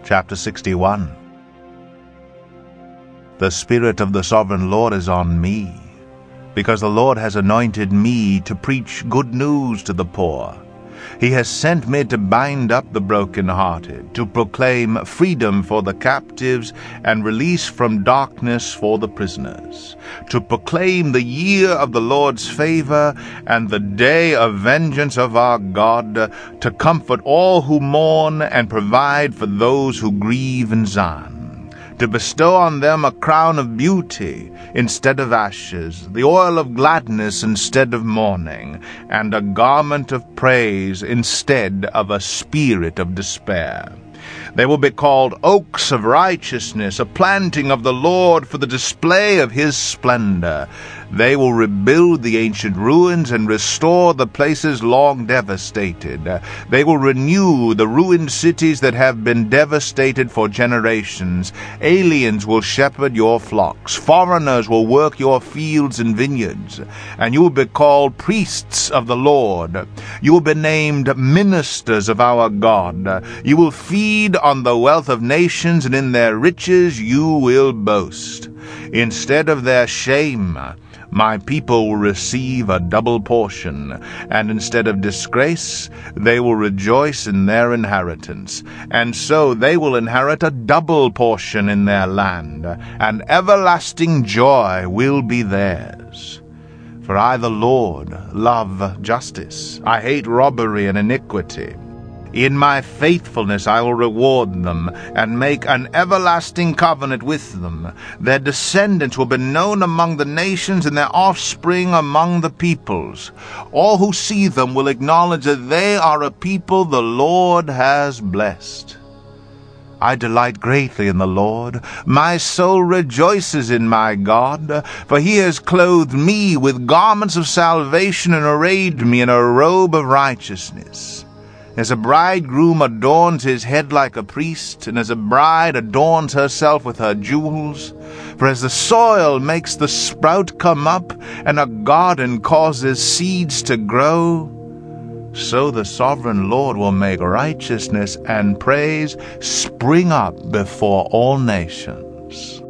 Chapter 61. The Spirit of the Sovereign Lord is on me, because the Lord has anointed me to preach good news to the poor. He has sent me to bind up the brokenhearted, to proclaim freedom for the captives and release from darkness for the prisoners, to proclaim the year of the Lord's favor and the day of vengeance of our God, to comfort all who mourn and provide for those who grieve in Zion, to bestow on them a crown of beauty instead of ashes, the oil of gladness instead of mourning, and a garment of praise instead of a spirit of despair. They will be called oaks of righteousness, a planting of the Lord for the display of his splendor. They will rebuild the ancient ruins and restore the places long devastated. They will renew the ruined cities that have been devastated for generations. Aliens will shepherd your flocks. Foreigners will work your fields and vineyards. And you will be called priests of the Lord. You will be named ministers of our God. You will feed on the wealth of nations, and in their riches you will boast. Instead of their shame, my people will receive a double portion, and instead of disgrace, they will rejoice in their inheritance. And so they will inherit a double portion in their land, and everlasting joy will be theirs. For I, the Lord, love justice. I hate robbery and iniquity. In my faithfulness I will reward them, and make an everlasting covenant with them. Their descendants will be known among the nations, and their offspring among the peoples. All who see them will acknowledge that they are a people the Lord has blessed. I delight greatly in the Lord. My soul rejoices in my God, for he has clothed me with garments of salvation and arrayed me in a robe of righteousness. As a bridegroom adorns his head like a priest, and as a bride adorns herself with her jewels, for as the soil makes the sprout come up, and a garden causes seeds to grow, so the sovereign Lord will make righteousness and praise spring up before all nations.